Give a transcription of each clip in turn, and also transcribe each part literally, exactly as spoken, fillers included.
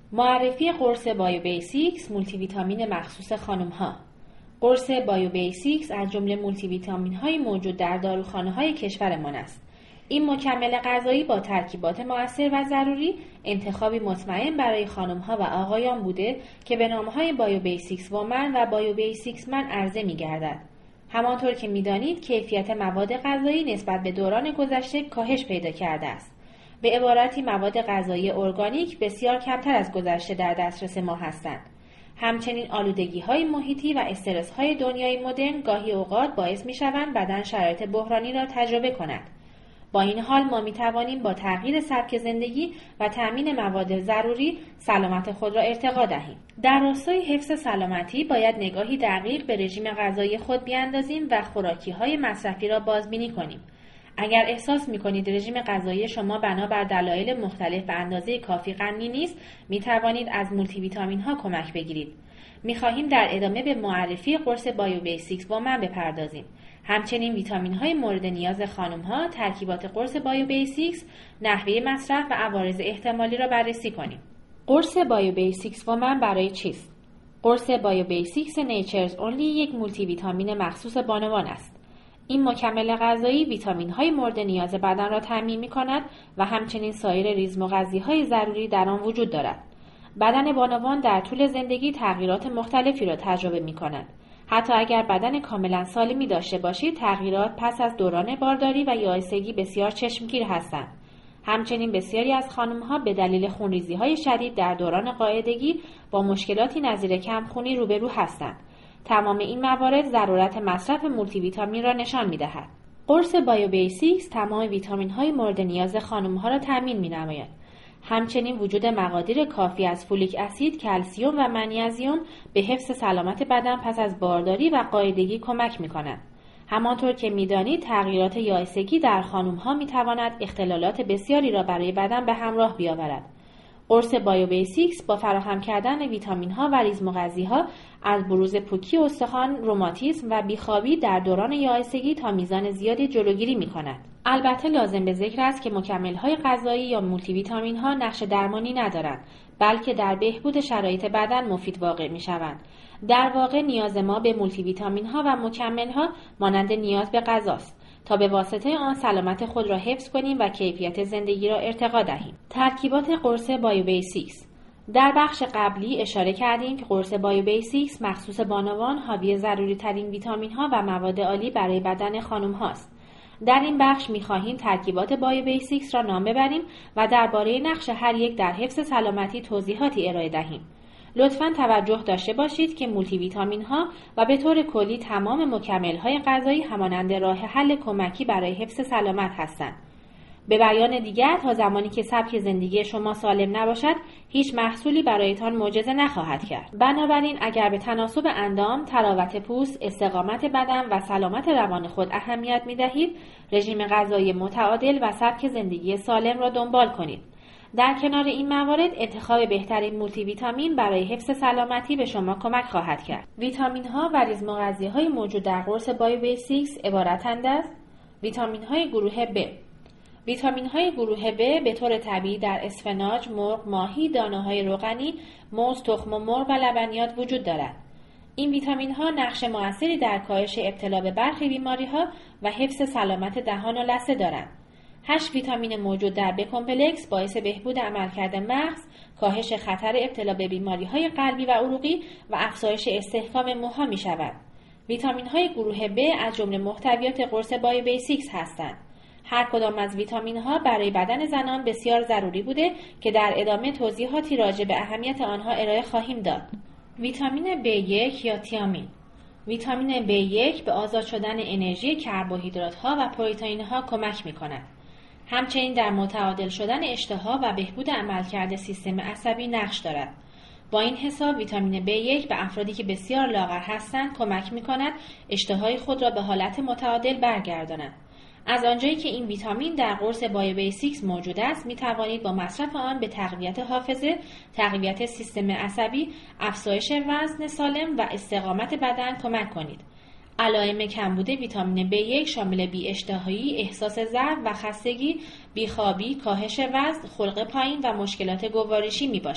معرفی قرص بایو بیسیکس مولتی ویتامین مخصوص خانم ها. قرص بایو بیسیکس از جمله مولتی ویتامین های موجود در داروخانه های کشورمان است. این مکمل غذایی با ترکیبات مؤثر و ضروری انتخابی مطمئن برای خانم ها و آقایان بوده که به نام های بایو بیسیکس وومن و بایو بیسیکس من عرضه می گردد. همانطور که می دانید کیفیت مواد غذایی نسبت به دوران گذشته کاهش پیدا کرده است. به عبارتی مواد غذایی ارگانیک بسیار کمتر از گذشته در دسترس ما هستند. همچنین آلودگی‌های محیطی و استرس‌های دنیای مدرن گاهی اوقات باعث می‌شوند بدن شرایط بحرانی را تجربه کند. با این حال ما می‌توانیم با تغییر سبک زندگی و تأمین مواد ضروری سلامت خود را ارتقا دهیم. در راستای حفظ سلامتی باید نگاهی دقیق به رژیم غذایی خود بیاندازیم و خوراکی‌های مصرفی را بازبینی کنیم. اگر احساس می‌کنید رژیم غذایی شما بنابر دلایل مختلف به اندازه کافی غنی نیست، می‌توانید از مولتی ویتامین‌ها کمک بگیرید. می‌خواهیم در ادامه به معرفی قرص بایو بیسیکس وومن بپردازیم. همچنین ویتامین‌های مورد نیاز خانم‌ها، ترکیبات قرص بایو بیسیکس، نحوه مصرف و عوارض احتمالی را بررسی کنیم. قرص بایو بیسیکس وومن برای چیست؟ قرص بایو بیسیکس نیچرز اونلی یک مولتی ویتامین مخصوص بانوان است. این مکمل غذایی ویتامین‌های مورد نیاز بدن را تامین می‌کند و همچنین سایر ریزمغذی‌های ضروری در آن وجود دارد. بدن بانوان در طول زندگی تغییرات مختلفی را تجربه می‌کند. حتی اگر بدن کاملا سالمی داشته باشید، تغییرات پس از دوران بارداری و یائسگی بسیار چشمگیر هستند. همچنین بسیاری از خانم‌ها به دلیل خونریزی‌های شدید در دوران قاعدگی با مشکلاتی نظیر کمخونی روبرو هستند. تمام این موارد ضرورت مصرف مولتی ویتامین را نشان می‌دهد. قرص بایو بیسیکس تمام ویتامین‌های مورد نیاز خانم‌ها را تامین می‌نماید. همچنین وجود مقادیر کافی از فولیک اسید، کلسیم و منیزیم به حفظ سلامت بدن پس از بارداری و قاعدگی کمک می‌کند. همانطور که می‌دانید تغییرات یائسگی در خانم‌ها می‌تواند اختلالات بسیاری را برای بدن به همراه بیاورد. قرص بایو بیسیکس با فراهم کردن ویتامین‌ها و ریزمغذی‌ها از بروز پوکی استخوان، روماتیسم و بیخوابی در دوران یائسگی تا میزان زیادی جلوگیری می‌کند. البته لازم به ذکر است که مکمل‌های غذایی یا مولتی ویتامین‌ها نقش درمانی ندارند، بلکه در بهبود شرایط بدن مفید واقع می‌شوند. در واقع نیاز ما به مولتی ویتامین‌ها و مکمل‌ها مانند نیاز به غذاست تا به واسطه آن سلامت خود را حفظ کنیم و کیفیت زندگی را ارتقا دهیم. ترکیبات قرص بایو بیسیکس. در بخش قبلی اشاره کردیم که قرص بایو بیسیکس مخصوص بانوان حاوی ضروری ترین ویتامین ها و مواد عالی برای بدن خانم هاست. در این بخش می‌خواهیم ترکیبات بایو بیسیکس را نام ببریم و درباره نقش هر یک در حفظ سلامتی توضیحاتی ارائه دهیم. لطفاً توجه داشته باشید که مولتی ویتامین ها و به طور کلی تمام مکمل های غذایی همانند راه حل کمکی برای حفظ سلامت هستند. به بیان دیگر، تا زمانی که سبک زندگی شما سالم نباشد، هیچ محصولی برایتان معجزه نخواهد کرد. بنابراین اگر به تناسب اندام، تراوت پوست، استقامت بدن و سلامت روان خود اهمیت می دهید، رژیم غذایی متعادل و سبک زندگی سالم را دنبال کنید. در کنار این موارد انتخاب بهترین مولتی ویتامین برای حفظ سلامتی به شما کمک خواهد کرد. ویتامین ها و ریزمغذی های موجود در قرص بایو بیسیکس عبارتند از ویتامین های گروه ب. ویتامین های گروه ب به طور طبیعی در اسفناج، مرغ، ماهی، دانه های روغنی، موز، تخم مرغ و لبنیات وجود دارد. این ویتامین ها نقش موثری در کاهش ابتلا به برخی بیماری ها و حفظ سلامت دهان و لثه دارند. هشت ویتامین موجود در ب کمپلکس باعث بهبود عملکرد مغز، کاهش خطر ابتلا به بیماری‌های قلبی و عروقی و افزایش استحکام موها می‌شود. ویتامین‌های گروه ب از جمله محتویات قرص بایو بیسیکس هستند. هر کدام از ویتامین‌ها برای بدن زنان بسیار ضروری بوده که در ادامه توضیحاتی راجع به اهمیت آنها ارائه خواهیم داد. ویتامین ب یک یا تیامین. ویتامین ب یک به آزاد شدن انرژی کربوهیدرات‌ها و پروتئین‌ها کمک می‌کند. همچنین در متعادل شدن اشتها و بهبود عملکرد سیستم عصبی نقش دارد. با این حساب ویتامین ب یک به افرادی که بسیار لاغر هستند کمک می‌کند اشتهای خود را به حالت متعادل برگردانند. از آنجایی که این ویتامین در قرص بایو بیسیکس موجود است، می‌توانید با مصرف آن به تقویت حافظه، تقویت سیستم عصبی، افزایش وزن سالم و استقامت بدن کمک کنید. علائم کمبود ویتامین ب یک شامل بی‌اشتهایی، احساس ضعف و خستگی، بیخوابی، کاهش وزن، خلق پایین و مشکلات گوارشی میباشند.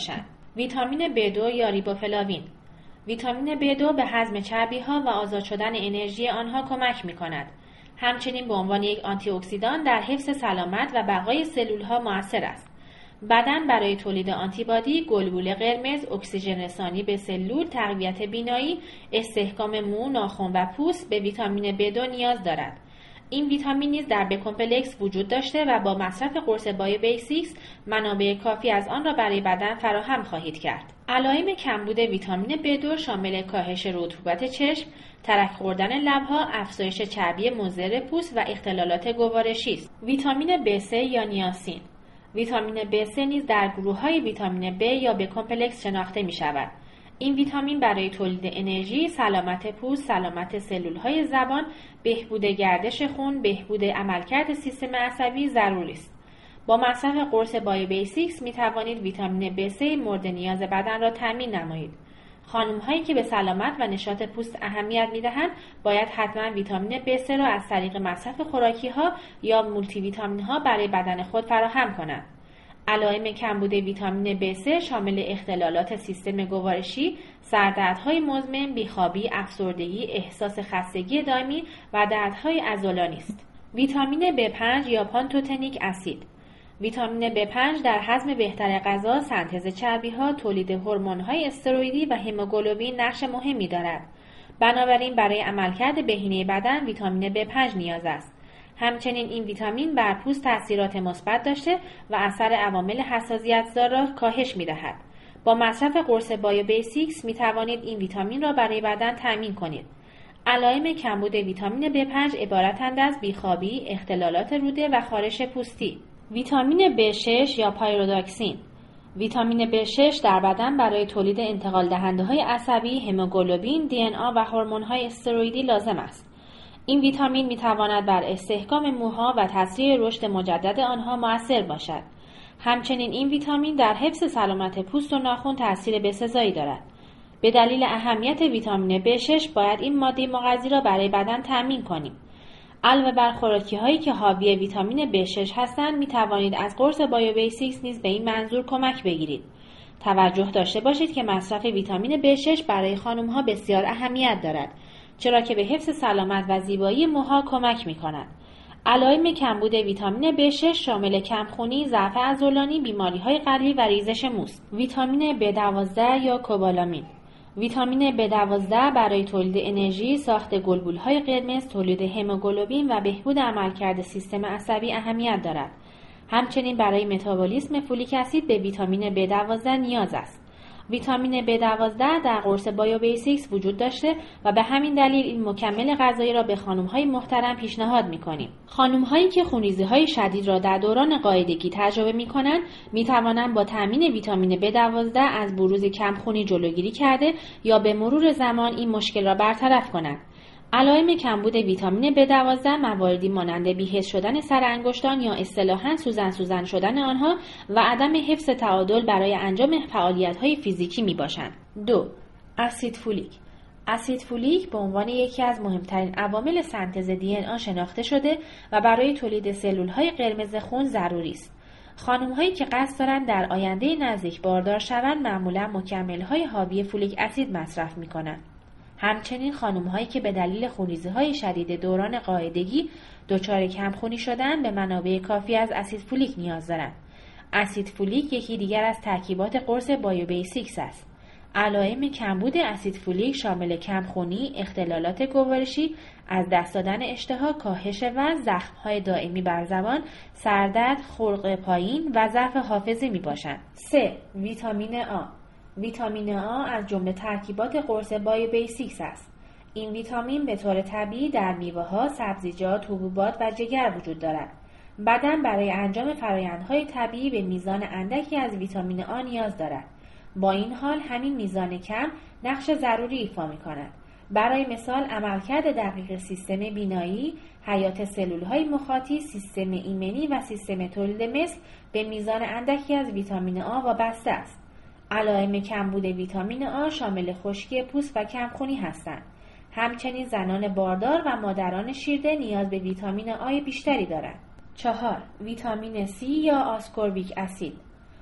ویتامین بی دو یا ریبوفلاوین. ویتامین بی دو به هضم چربی‌ها و آزاد شدن انرژی آنها کمک می‌کند. همچنین به عنوان یک آنتی اکسیدان در حفظ سلامت و بقای سلول‌ها مؤثر است. بدن برای تولید آنتیبادی، گلبول قرمز، اکسیژن رسانی به سلول، تقویت بینایی، استحکام مو، ناخن و پوست به ویتامین بی دو نیاز دارد. این ویتامین نیز در بی کمپلکس وجود داشته و با مصرف قرص بایو بیسیکس منابع کافی از آن را برای بدن فراهم خواهید کرد. علائم کمبود ویتامین بی دو شامل کاهش رطوبت چشم، ترک خوردن لب‌ها، افزایش چربی مضر پوست و اختلالات گوارشی است. ویتامین بی سه یا نیاسین. ویتامین بی سه نیز در گروه‌های ویتامین B یا بی کمپلکس شناخته می‌شود. این ویتامین برای تولید انرژی، سلامت پوست، سلامت سلول‌های زبان، بهبود گردش خون، بهبود عملکرد سیستم عصبی ضروری است. با مصرف قرص بایو بیسیکس می توانید ویتامین بی سه مورد نیاز بدن را تامین نمایید. خانم‌هایی که به سلامت و نشاط پوست اهمیت می‌دهند، باید حتما ویتامین بی سه را از طریق مصرف خوراکی‌ها یا مولتی ویتامین‌ها برای بدن خود فراهم کنند. علائم کمبود ویتامین بی سه شامل اختلالات سیستم گوارشی، سردردهای مزمن، بیخوابی، افسردگی، احساس خستگی دائمی و دردهای عضلانی است. ویتامین بی پنج یا پانتوتنیک اسید. ویتامین بی پنج در هضم بهتر غذا، سنتز چربی‌ها، تولید هورمون‌های استروئیدی و هموگلوبین نقش مهمی دارد. بنابراین برای عملکرد بهینه بدن ویتامین بی پنج نیاز است. همچنین این ویتامین بر پوست تاثیرات مثبت داشته و اثر عوامل حساسیت‌زا را کاهش می‌دهد. با مصرف قرص بایو بیسیکس می توانید این ویتامین را برای بدن تامین کنید. علائم کمبود ویتامین بی پنج عبارتند از بیخوابی، اختلالات روده و خارش پوستی. ویتامین بی شش یا پایروداکسین. ویتامین بی شش در بدن برای تولید انتقال دهنده‌های عصبی، هموگلوبین، دی ان ای و هورمون‌های استروئیدی لازم است. این ویتامین می‌تواند بر استحکام موها و تسریع رشد مجدد آنها مؤثر باشد. همچنین این ویتامین در حفظ سلامت پوست و ناخن تأثیر بسزایی دارد. به دلیل اهمیت ویتامین بی شش باید این ماده مغذی را برای بدن تأمین کنیم. علاوه بر خوراکی‌هایی که حاوی ویتامین بی شش هستند، می‌توانید از قرص بایو بیسیکس نیز به این منظور کمک بگیرید. توجه داشته باشید که مصرف ویتامین بی شش برای خانم‌ها بسیار اهمیت دارد، چرا که به حفظ سلامت و زیبایی موها کمک می‌کند. علائم کمبود ویتامین بی شش شامل کمخونی، ضعف عضلانی، بیماری‌های قلبی و ریزش موست. ویتامین بی دوازده یا کوبالامین. ویتامین بی دوازده برای تولید انرژی، ساخت گلبول‌های قرمز، تولید هموگلوبین و بهبود عملکرد سیستم عصبی اهمیت دارد. همچنین برای متابولیسم فولیک اسید به ویتامین بی دوازده نیاز است. ویتامین بی دوازده در قرص بایو بیسیکس وجود داشته و به همین دلیل این مکمل غذایی را به خانم‌های محترم پیشنهاد می‌کنیم. خانم‌هایی که خونریزی‌های شدید را در دوران قاعدگی تجربه می‌کنند، می‌توانند با تامین ویتامین بی دوازده از بروز کمخونی جلوگیری کرده یا به مرور زمان این مشکل را برطرف کنند. علائم کمبود ویتامین بی دوازده مواردی مانند بی‌حس شدن سر انگشتان یا اصطلاحاً سوزن سوزن شدن آنها و عدم حفظ تعادل برای انجام فعالیت‌های فیزیکی میباشند. دو. اسید فولیک. اسید فولیک به عنوان یکی از مهمترین عوامل سنتز دی ان ای شناخته شده و برای تولید سلول‌های قرمز خون ضروری است. خانم‌هایی که قصد دارند در آینده نزدیک باردار شوند معمولاً مکمل‌های حاوی فولیک اسید مصرف می‌کنند. همچنین خانم‌هایی که به دلیل خونریزی‌های شدید دوران قاعدگی دچار کمخونی شدن به منابع کافی از اسید فولیک نیاز دارند. اسید فولیک یکی دیگر از ترکیبات قرص بایو بیسیکس است. علائم کمبود اسید فولیک شامل کمخونی، اختلالات گوارشی، از دست دادن اشتها، کاهش وزن، زخم‌های دائمی بر زبان، سردرد، خلق پایین و ضعف حافظه میباشند. سه. ویتامین آ. ویتامین آ از جمله ترکیبات قرص بایو بیسیکس است. این ویتامین به طور طبیعی در میوه‌ها، سبزیجات، حبوبات و جگر وجود دارد. بدن برای انجام فرآیندهای طبیعی به میزان اندکی از ویتامین آ نیاز دارد. با این حال همین میزان کم نقش ضروری ایفا می‌کند. برای مثال عملکرد دقیق سیستم بینایی، حیات سلول‌های مخاطی، سیستم ایمنی و سیستم تولید مثل به میزان اندکی از ویتامین آ وابسته است. علائم کمبود ویتامین آ شامل خشکی پوست و کمخونی هستند. همچنین زنان باردار و مادران شیرده نیاز به ویتامین آ بیشتری دارند. چهار. ویتامین سی یا آسکوربیک اسید.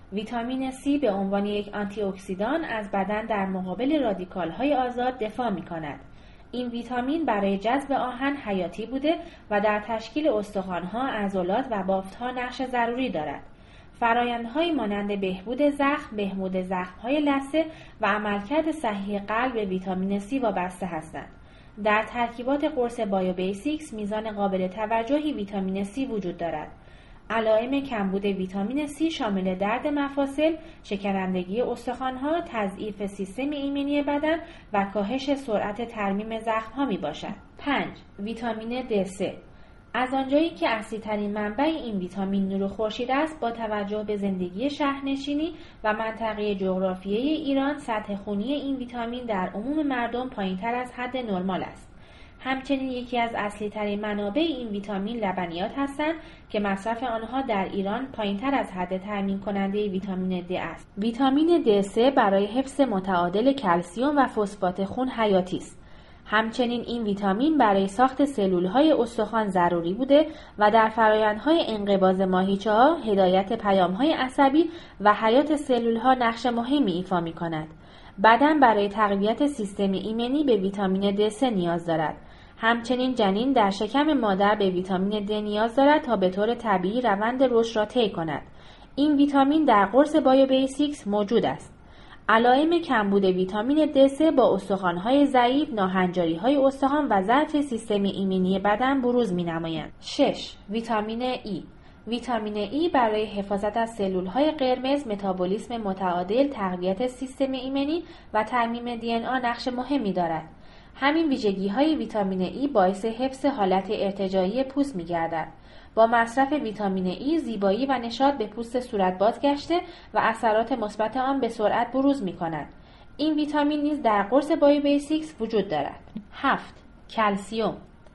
ویتامین C به عنوان یک آنتی اکسیدان از بدن در مقابل رادیکال‌های آزاد دفاع می‌کند. این ویتامین برای جذب آهن حیاتی بوده و در تشکیل استخوان‌ها، عضلات و بافت‌ها نقش ضروری دارد. فرآیندهایی مانند بهبود زخم، بهبود زخم‌های لثه و عملکرد صحیح قلب به ویتامین C وابسته هستند. در ترکیبات قرص بایو بیسیکس میزان قابل توجهی ویتامین C وجود دارد. علائم کمبود ویتامین C شامل درد مفاصل، شکنندگی استخوان‌ها، تضعیف سیستم ایمنی بدن و کاهش سرعت ترمیم زخم‌ها میباشد. پنج. ویتامین دی سه. از آنجایی که اصلی‌ترین منبع این ویتامین نور خورشید است، با توجه به زندگی شهرنشینی و منطقه جغرافیایی ایران، سطح خونی این ویتامین در عموم مردم پایین‌تر از حد نرمال است. همچنین یکی از اصلی ترین منابع این ویتامین لبنیات هستند که مصرف آنها در ایران پایین‌تر از حد تامین کننده ویتامین د است. ویتامین دی سه برای حفظ متعادل کلسیم و فسفات خون حیاتی است. همچنین این ویتامین برای ساخت سلول‌های استخوان ضروری بوده و در فرآیندهای انقباض ماهیچه‌ها، هدایت پیام‌های عصبی و حیات سلول‌ها نقش مهمی ایفا می‌کند. بدن برای تقویت سیستم ایمنی به ویتامین دی سه نیاز دارد. همچنین جنین در شکم مادر به ویتامین د نیاز دارد تا به طور طبیعی روند رشد را طی کند. این ویتامین در قرص بایو بیسیکس موجود است. علائم کمبود ویتامین دی سه با استخوان‌های ضعیف، ناهنجاری‌های استخوان و ضعف سیستم ایمنی بدن بروز می‌نمایند. شش. ویتامین ای. ویتامین ای برای حفاظت از سلول‌های قرمز، متابولیسم متعادل، تقویت سیستم ایمنی و ترمیم دی ان آ نقش مهمی دارد. همین ویژگی‌های ویتامین ای باعث حفظ حالت ارتجاعی پوست می‌گردد. با مصرف ویتامین ای زیبایی و نشاط به پوست صورت بازگشته و اثرات مثبت آن به سرعت بروز می‌کند. این ویتامین نیز در قرص بایو بیسیکس وجود دارد. هفت. کلسیم.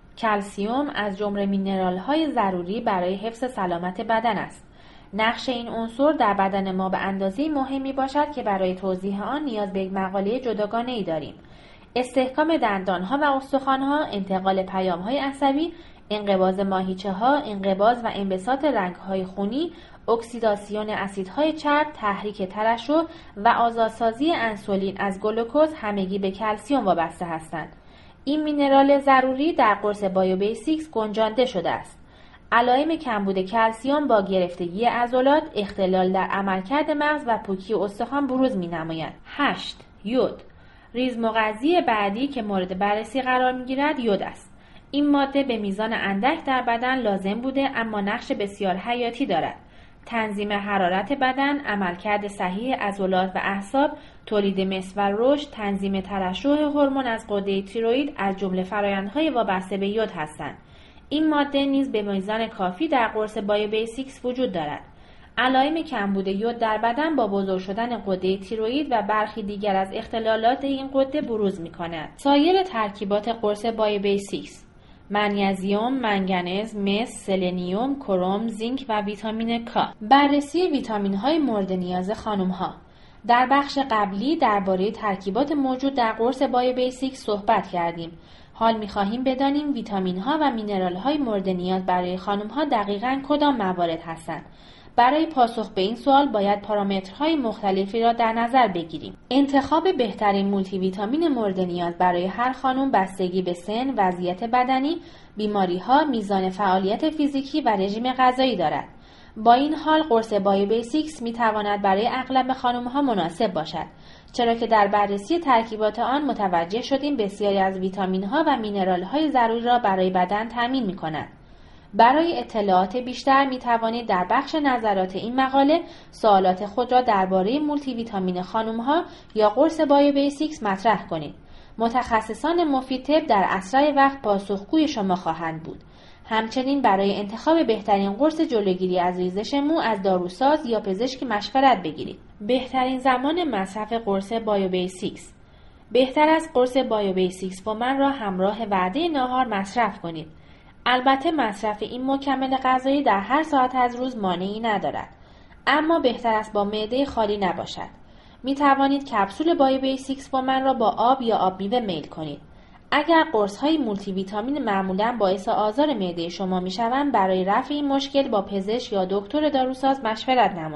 کلسیم از جمله مینرال‌های ضروری برای حفظ سلامت بدن است. نقش این عنصر در بدن ما به اندازه‌ای مهم می‌باشد که برای توضیح آن نیاز به یک مقاله جداگانه‌ای داریم. استحکام دندان‌ها و استخوان‌ها، انتقال پیام‌های عصبی، انقباض ماهیچه‌ها، انقباض و انبساط رنگ‌های خونی، اکسیداسیون اسیدهای چرب، تحریک ترشح و آزادسازی انسولین از گلوکوز همگی به کلسیم وابسته هستند. این مینرال ضروری در قرص بایو بیسیکس گنجانده شده است. علائم کمبود کلسیم با گرفتگی عضلات، اختلال در عملکرد مغز و پوکی استخوان بروز می‌نمایند. هشت. یود. ریزمغذی بعدی که مورد بررسی قرار می‌گیرد یود است. این ماده به میزان اندک در بدن لازم بوده اما نقش بسیار حیاتی دارد. تنظیم حرارت بدن، عملکرد صحیح عضلات و اعصاب، تولید مثل و رشد، تنظیم ترشح هورمون از غده تیروئید از جمله فرآیندهای وابسته به یود هستند. این ماده نیز به میزان کافی در قرص بایو بیسیکس وجود دارد. علائم کمبود یود در بدن با بزرگ شدن غده تیروئید و برخی دیگر از اختلالات این غده بروز می‌کند. سایر ترکیبات قرص بایو بیسیکس: منیزیم، منگنز، مس، سلنیوم، کروم، زینک و ویتامین کا. بررسی ویتامین‌های مورد نیاز خانم‌ها. در بخش قبلی درباره ترکیبات موجود در قرص بایو بیسیکس صحبت کردیم. حال می‌خواهیم بدانیم ویتامین‌ها و مینرال‌های مورد نیاز برای خانم‌ها دقیقاً کدام موارد هستند. برای پاسخ به این سوال باید پارامترهای مختلفی را در نظر بگیریم. انتخاب بهترین مولتی ویتامین مورد نیاز برای هر خانم بستگی به سن، وضعیت بدنی، بیماری‌ها، میزان فعالیت فیزیکی و رژیم غذایی دارد. با این حال قرص بایو بیسیکس می‌تواند برای اغلب خانم‌ها مناسب باشد، چرا که در بررسی ترکیبات آن متوجه شدیم بسیاری از ویتامین‌ها و مینرال‌های ضروری را برای بدن تامین می‌کند. برای اطلاعات بیشتر می توانید در بخش نظرات این مقاله سوالات خود را درباره مولتی ویتامین خانم‌ها یا قرص بایو بیسیکس مطرح کنید. متخصصان مفید طب در اسرع وقت پاسخگوی شما خواهند بود. همچنین برای انتخاب بهترین قرص جلوگیری از ریزش مو از داروساز یا پزشک مشورت بگیرید. بهترین زمان مصرف قرص بایو بیسیکس: بهتر از قرص بایو بیسیکس وومن را همراه وعده ناهار مصرف کنید. البته مصرف این مکمل غذایی در هر ساعت از روز مانعی ندارد، اما بهتر است با معده خالی نباشد. می توانید کپسول بایو بیسیکس وومن را با آب یا آب میوه میل کنید. اگر قرص های مولتی ویتامین معمولا باعث آزار معده شما می شوند، برای رفع این مشکل با پزشک یا دکتر داروساز مشورت نمایید.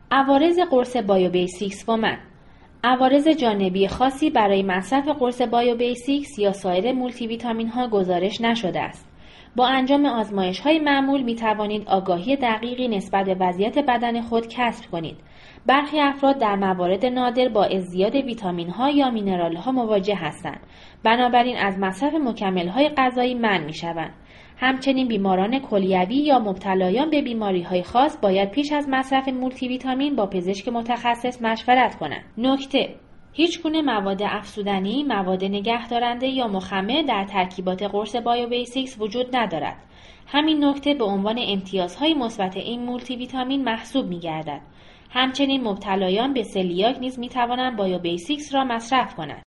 عوارض قرص بایو بیسیکس فومن. عوارض جانبی خاصی برای مصرف قرص بایو بیسیکس یا سایر مولتی ویتامین ها گزارش نشده است. با انجام آزمایش های معمول می توانید آگاهی دقیقی نسبت به وضعیت بدن خود کسب کنید. برخی افراد در موارد نادر با ازدیاد ویتامین ها یا مینرال ها مواجه هستند. بنابراین از مصرف مکمل های غذایی منع می شوند. همچنین بیماران کلیوی یا مبتلایان به بیماری های خاص باید پیش از مصرف مولتی ویتامین با پزشک متخصص مشورت کنند. نکته: هیچ گونه مواد افزودنی، مواد نگهدارنده یا مخمر در ترکیبات قرص بایو بیسیکس وجود ندارد. همین نکته به عنوان امتیازهای مثبت این مولتی ویتامین محسوب می‌گردد. همچنین مبتلایان به سلیاک نیز می‌توانند بایو بیسیکس را مصرف کنند.